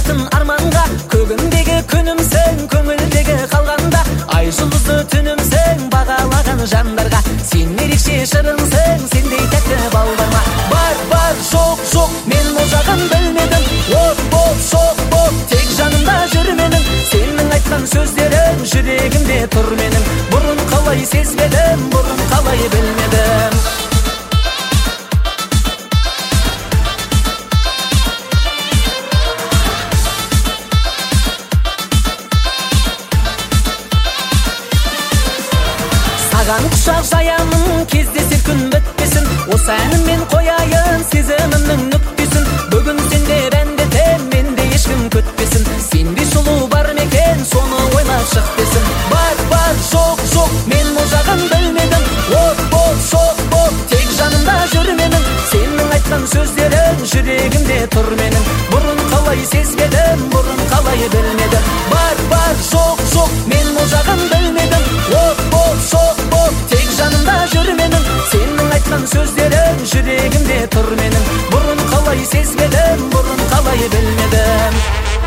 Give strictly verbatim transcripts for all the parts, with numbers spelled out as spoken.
аштым арманға, көгімдегі күнімсің, көңілдегі қалғанда, ай жұлдызды түнімсің, бағалаған жандарға. Сен ерекше шырынсың, сендей тәтті бал бар ма? Бар, бар, жоқ, жоқ, мен ол жағын білмедім. От боп, шоқ боп, тек жанымда жүр менің. Сенің айтқан сөздерің жүрегімде тұр менің. Бұрын қалай сезбедім, бұрын қалай білмедім. Саған құшақ жаямын, кездесер күн бітпесін. Осы әніммен қояйын сезімімнің нүктесін. Бүгін сенде әндетем, менде ешкім күтпесін. Сенбей сұлу бар мекен, соны ойлап шық десін. Бар, бар, жоқ, жоқ, мен ол жағын білмедім. От боп, шоқ боп, тек жанымда жүр менің. Сенің айтқан сөздерің жүрегімде тұр менің. Бұрын қалай сезбедім, бұрын қалай білмедім. Бар, бар, жоқ, жоқ, мен ол жағын білмедім. От боп, шоқ боп, тек жанымда жүр менің. Сенің айтқан сөздерің жүрегімде тұр менің. Бұрын қалай сезбедім, бұрын қалай білмедім.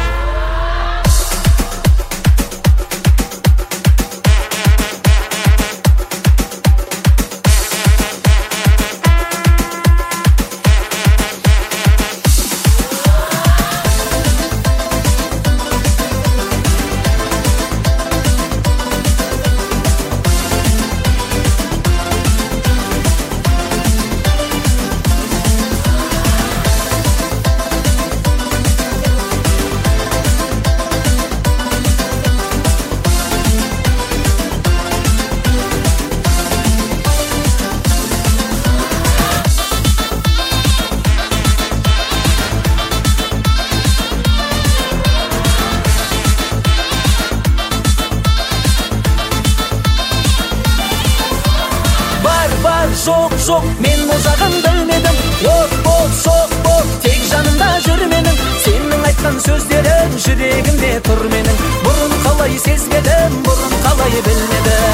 Жоқ, жоқ, мен ол жағын білмедім. От боп, шоқ боп, тек жанымда жүр менің. Сенің айтқан сөздерің жүрегімде тұр менің. Бұрын қалай сезбедім, бұрын қалай білмедім.